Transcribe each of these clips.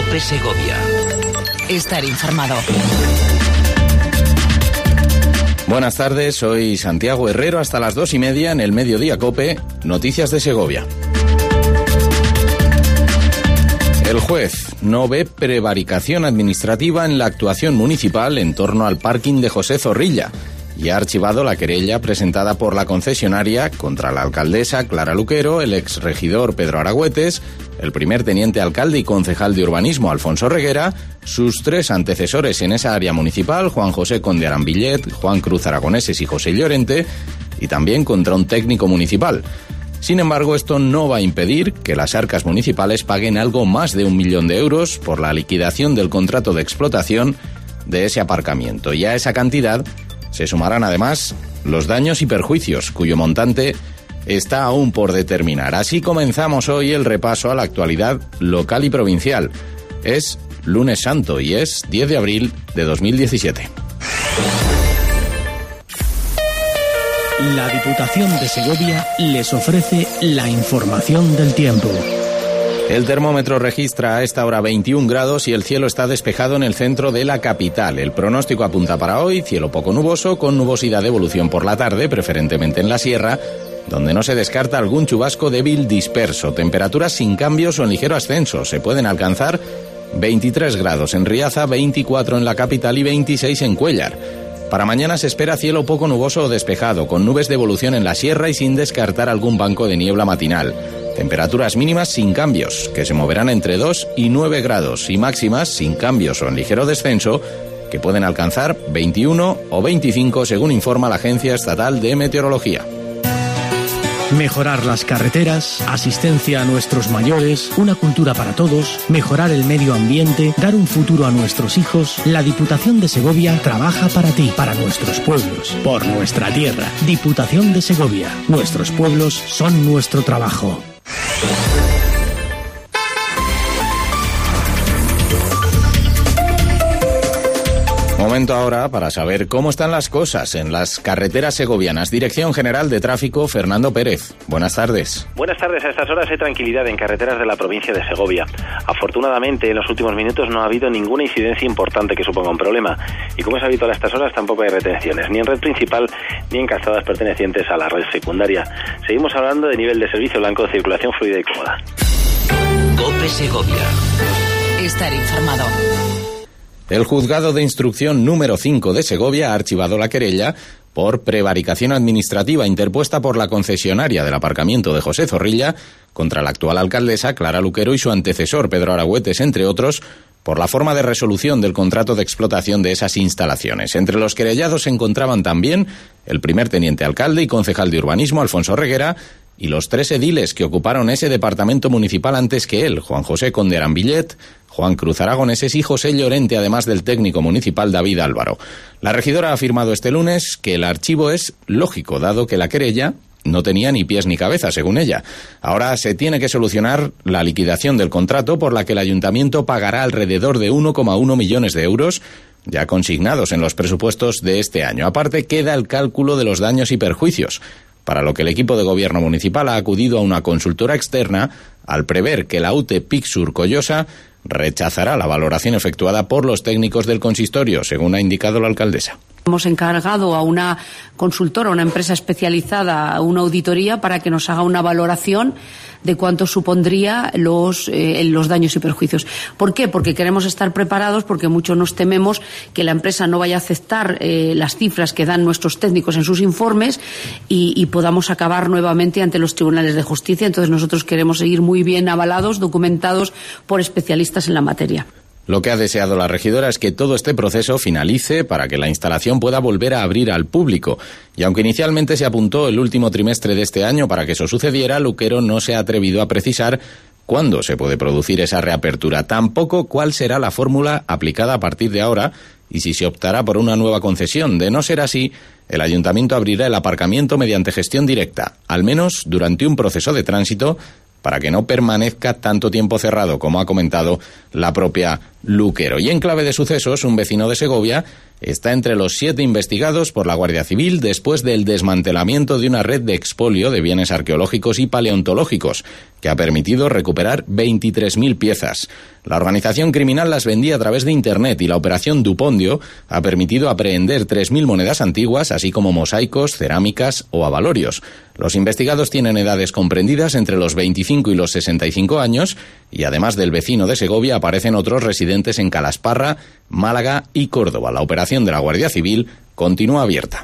COPE Segovia. Estar informado. Buenas tardes, soy Santiago Herrero. Hasta las 2:30 en el Mediodía COPE, Noticias de Segovia. El juez no ve prevaricación administrativa en la actuación municipal en torno al parking de José Zorrilla y ha archivado la querella presentada por la concesionaria contra la alcaldesa Clara Luquero, el exregidor Pedro Aragüetes, el primer teniente alcalde y concejal de urbanismo Alfonso Reguera, sus 3 antecesores en esa área municipal, Juan José Conde Arambillet, Juan Cruz Aragoneses y José Llorente, y también contra un técnico municipal. Sin embargo, esto no va a impedir que las arcas municipales paguen algo más de 1 millón de euros por la liquidación del contrato de explotación de ese aparcamiento. Y a esa cantidad se sumarán además los daños y perjuicios, cuyo montante está aún por determinar. Así comenzamos hoy el repaso a la actualidad local y provincial. Es lunes santo y es 10 de abril de 2017. La Diputación de Segovia les ofrece la información del tiempo. El termómetro registra a esta hora 21 grados y el cielo está despejado en el centro de la capital. El pronóstico apunta para hoy cielo poco nuboso, con nubosidad de evolución por la tarde, preferentemente en la sierra, donde no se descarta algún chubasco débil disperso. Temperaturas sin cambios o en ligero ascenso. Se pueden alcanzar 23 grados en Riaza, 24 en la capital y 26 en Cuéllar. Para mañana se espera cielo poco nuboso o despejado, con nubes de evolución en la sierra y sin descartar algún banco de niebla matinal. Temperaturas mínimas sin cambios, que se moverán entre 2 y 9 grados, y máximas sin cambios o en ligero descenso, que pueden alcanzar 21 o 25 según informa la Agencia Estatal de Meteorología. Mejorar las carreteras, asistencia a nuestros mayores, una cultura para todos, mejorar el medio ambiente, dar un futuro a nuestros hijos. La Diputación de Segovia trabaja para ti, para nuestros pueblos, por nuestra tierra. Diputación de Segovia. Nuestros pueblos son nuestro trabajo. Momento ahora para saber cómo están las cosas en las carreteras segovianas. Dirección General de Tráfico, Fernando Pérez. Buenas tardes. Buenas tardes. A estas horas hay tranquilidad en carreteras de la provincia de Segovia. Afortunadamente, en los últimos minutos no ha habido ninguna incidencia importante que suponga un problema. Y como es habitual a estas horas, tampoco hay retenciones, ni en red principal, ni en calzadas pertenecientes a la red secundaria. Seguimos hablando de nivel de servicio blanco, de circulación fluida y cómoda. COPE Segovia. Estar informado. El juzgado de instrucción número 5 de Segovia ha archivado la querella por prevaricación administrativa interpuesta por la concesionaria del aparcamiento de José Zorrilla contra la actual alcaldesa Clara Luquero y su antecesor Pedro Aragüetes, entre otros, por la forma de resolución del contrato de explotación de esas instalaciones. Entre los querellados se encontraban también el primer teniente alcalde y concejal de urbanismo Alfonso Reguera y los 3 ediles que ocuparon ese departamento municipal antes que él, Juan José Conde Arambillet, Juan Cruz Aragoneses y José Llorente, además del técnico municipal David Álvaro. La regidora ha afirmado este lunes que el archivo es lógico, dado que la querella no tenía ni pies ni cabeza, según ella. Ahora se tiene que solucionar la liquidación del contrato, por la que el ayuntamiento pagará alrededor de 1,1 millones de euros, ya consignados en los presupuestos de este año. Aparte, queda el cálculo de los daños y perjuicios, para lo que el equipo de gobierno municipal ha acudido a una consultora externa al prever que la UTE Pixur Collosa rechazará la valoración efectuada por los técnicos del consistorio, según ha indicado la alcaldesa. Hemos encargado a una consultora, una empresa especializada, una auditoría para que nos haga una valoración de cuánto supondría los daños y perjuicios. ¿Por qué? Porque queremos estar preparados, porque mucho nos tememos que la empresa no vaya a aceptar las cifras que dan nuestros técnicos en sus informes y podamos acabar nuevamente ante los tribunales de justicia. Entonces nosotros queremos seguir muy bien avalados, documentados por especialistas en la materia. Lo que ha deseado la regidora es que todo este proceso finalice para que la instalación pueda volver a abrir al público. Y aunque inicialmente se apuntó el último trimestre de este año para que eso sucediera, Luquero no se ha atrevido a precisar cuándo se puede producir esa reapertura. Tampoco cuál será la fórmula aplicada a partir de ahora y si se optará por una nueva concesión. De no ser así, el ayuntamiento abrirá el aparcamiento mediante gestión directa, al menos durante un proceso de tránsito, para que no permanezca tanto tiempo cerrado, como ha comentado la propia Luquero. Y en clave de sucesos, un vecino de Segovia está entre los 7 investigados por la Guardia Civil después del desmantelamiento de una red de expolio de bienes arqueológicos y paleontológicos, que ha permitido recuperar 23.000 piezas. La organización criminal las vendía a través de Internet y la operación Dupondio ha permitido apreender 3.000 monedas antiguas, así como mosaicos, cerámicas o abalorios. Los investigados tienen edades comprendidas entre los 25 y los 65 años y además del vecino de Segovia aparecen otros residentes en Calasparra, Málaga y Córdoba. La operación de la Guardia Civil continúa abierta.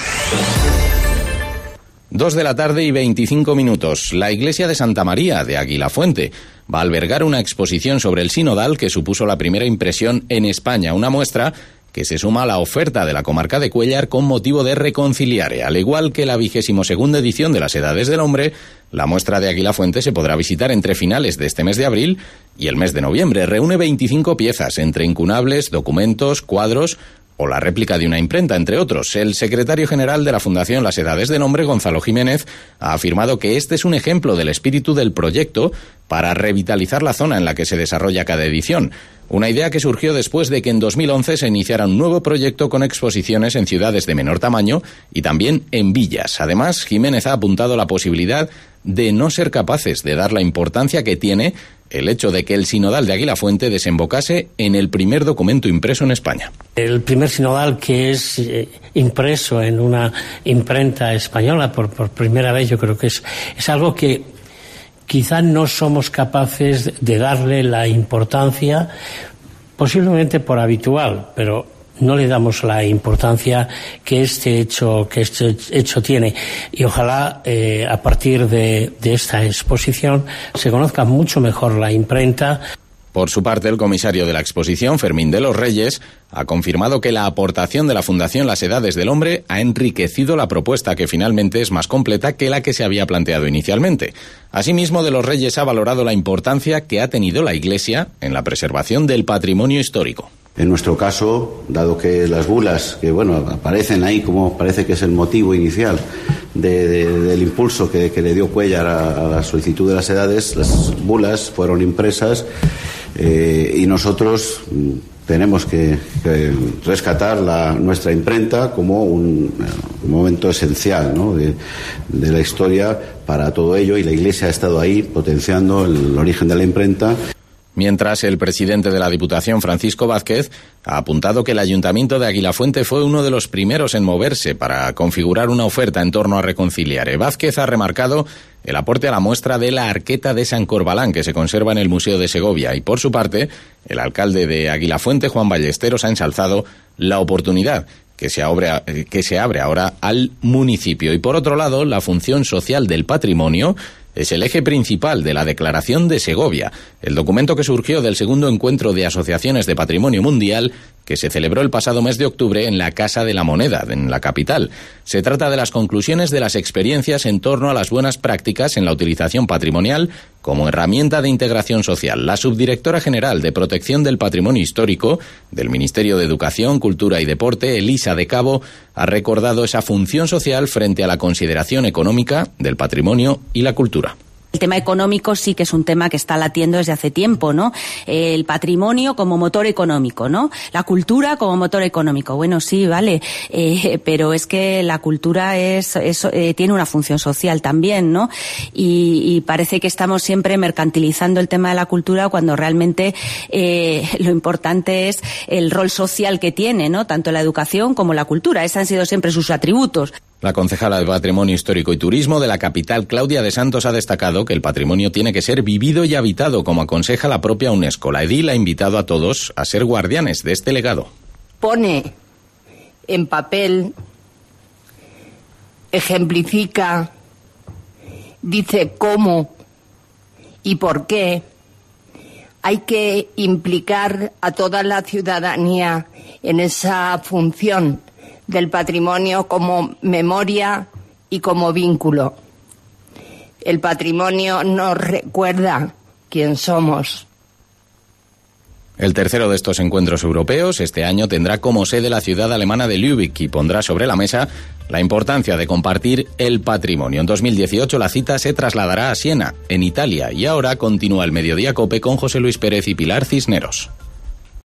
2:25 p.m. La iglesia de Santa María de Aguilafuente va a albergar una exposición sobre el sinodal que supuso la primera impresión en España, una muestra que se suma a la oferta de la comarca de Cuéllar con motivo de Reconciliare. Al igual que la 22ª edición de las Edades del Hombre, la muestra de Aguilafuente se podrá visitar entre finales de este mes de abril y el mes de noviembre. Reúne 25 piezas, entre incunables, documentos, cuadros o la réplica de una imprenta, entre otros. El secretario general de la Fundación Las Edades del Hombre, Gonzalo Jiménez, ha afirmado que este es un ejemplo del espíritu del proyecto para revitalizar la zona en la que se desarrolla cada edición. Una idea que surgió después de que en 2011 se iniciara un nuevo proyecto con exposiciones en ciudades de menor tamaño y también en villas. Además, Jiménez ha apuntado la posibilidad de no ser capaces de dar la importancia que tiene el hecho de que el sinodal de Aguilafuente desembocase en el primer documento impreso en España. El primer sinodal que es impreso en una imprenta española por primera vez, yo creo que es algo que quizá no somos capaces de darle la importancia, posiblemente por habitual, pero no le damos la importancia que este hecho tiene. Y ojalá a partir de esta exposición se conozca mucho mejor la imprenta. Por su parte, el comisario de la exposición, Fermín de los Reyes, ha confirmado que la aportación de la Fundación Las Edades del Hombre ha enriquecido la propuesta, que finalmente es más completa que la que se había planteado inicialmente. Asimismo, de los Reyes ha valorado la importancia que ha tenido la Iglesia en la preservación del patrimonio histórico. En nuestro caso, dado que las bulas, que aparecen ahí como parece que es el motivo inicial del impulso que le dio Cuéllar a la solicitud de las edades, las bulas fueron impresas y nosotros tenemos que rescatar nuestra imprenta como un momento esencial, ¿no?, de la historia para todo ello, y la Iglesia ha estado ahí potenciando el origen de la imprenta. Mientras, el presidente de la Diputación, Francisco Vázquez, ha apuntado que el Ayuntamiento de Aguilafuente fue uno de los primeros en moverse para configurar una oferta en torno a Reconciliare. Vázquez ha remarcado el aporte a la muestra de la Arqueta de San Corbalán, que se conserva en el Museo de Segovia, y por su parte, el alcalde de Aguilafuente, Juan Ballesteros, ha ensalzado la oportunidad que se abre ahora al municipio. Y por otro lado, la función social del patrimonio es el eje principal de la Declaración de Segovia, el documento que surgió del segundo encuentro de asociaciones de patrimonio mundial que se celebró el pasado mes de octubre en la Casa de la Moneda, en la capital. Se trata de las conclusiones de las experiencias en torno a las buenas prácticas en la utilización patrimonial como herramienta de integración social. La subdirectora general de Protección del Patrimonio Histórico del Ministerio de Educación, Cultura y Deporte, Elisa de Cabo, ha recordado esa función social frente a la consideración económica del patrimonio y la cultura. El tema económico sí que es un tema que está latiendo desde hace tiempo, ¿no? El patrimonio como motor económico, ¿no? La cultura como motor económico. Bueno, sí, vale, pero es que la cultura tiene una función social también, ¿no? Y parece que estamos siempre mercantilizando el tema de la cultura cuando realmente lo importante es el rol social que tiene, ¿no? Tanto la educación como la cultura. Esos han sido siempre sus atributos. La concejala de Patrimonio Histórico y Turismo de la capital, Claudia de Santos, ha destacado que el patrimonio tiene que ser vivido y habitado, como aconseja la propia UNESCO. La edil ha invitado a todos a ser guardianes de este legado. Pone en papel, ejemplifica, dice cómo y por qué. Hay que implicar a toda la ciudadanía en esa función del patrimonio como memoria y como vínculo. El patrimonio nos recuerda quién somos. El tercero de estos encuentros europeos este año tendrá como sede la ciudad alemana de Lübeck y pondrá sobre la mesa la importancia de compartir el patrimonio. En 2018 la cita se trasladará a Siena, en Italia, y ahora continúa el Mediodía COPE con José Luis Pérez y Pilar Cisneros.